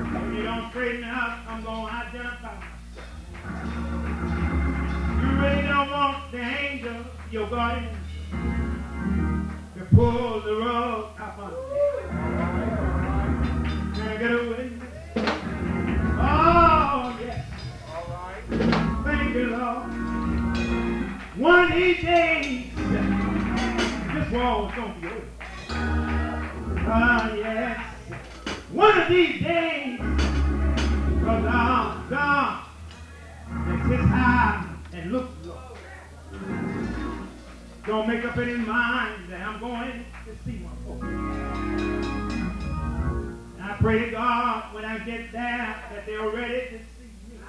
If you don't straighten out, I'm going to identify myself. You really don't want the angel, your guardian, to pull the rug up on you. Can I get a witness? Oh, yes. Thank you, Lord. One of these days, this wall is going to be over. Ah, yes. One of these days, because God that sits high and looks low, don't make up in his mind that I'm going to see my folks. And I pray to God when I get there that they're ready to see me.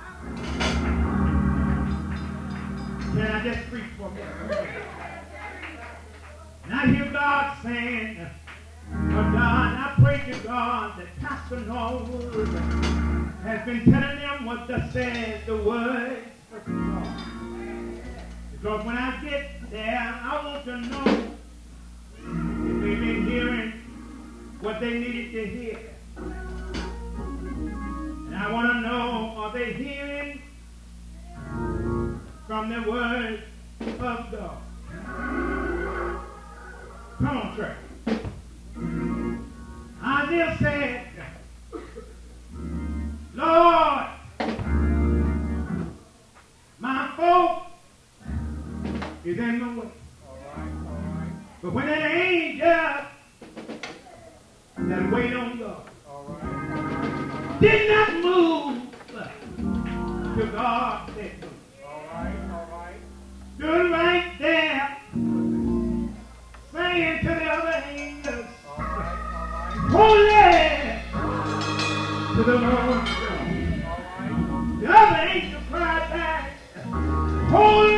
Can I just preach for a minute? And I hear God saying, but God, I pray to God that Pastor Norwood has been telling them what thus says the word of God. Because when I get there, I want to know if they've been hearing what they needed to hear. And I want to know, are they hearing from the word of God? Come on, church. Isaiah said, Lord, my folk is in my way. But when that angel that wait on God did not move till God said move. Stood right there saying to the other angels, holy to the Lord God. The other angel cried back, holy